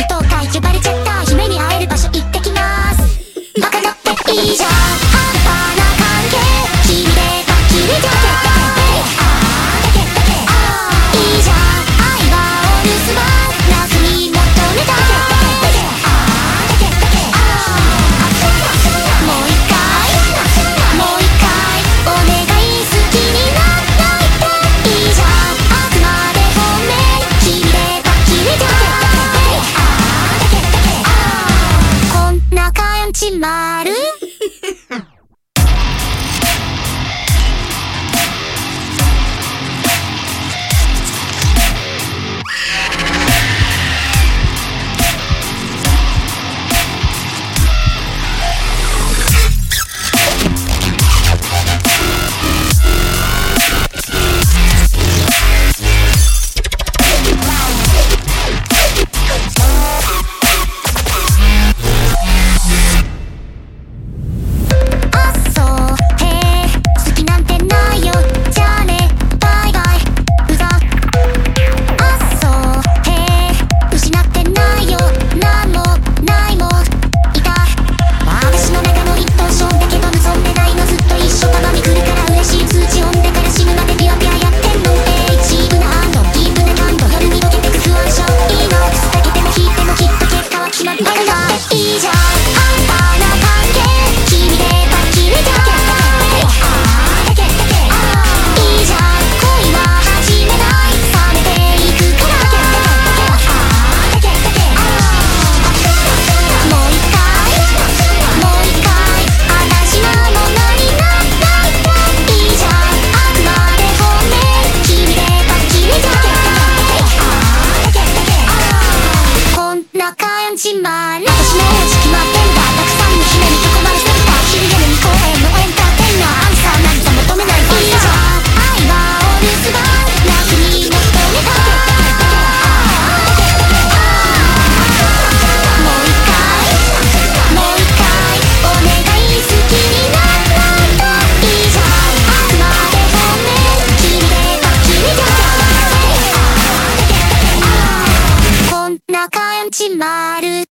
と書いてバレちゃった夢に会える場所行ってきますバカだっていいじゃん半端な関係君でバッキリだいいじゃん愛はお留守番夏に求めたもう一回お願い好きにならないでいいじゃんあくまで本命君でバッキリだこんな感じまる私のお家決まってんだたくさんの姫に囲まれセンター昼夜に公園のエンターテイナーアンサーなんざ求めないファンサー愛はお留守番夏に求めたもう一回お願い好きにならないといいじゃんあくまで本命君でバッキリだこんな感じまる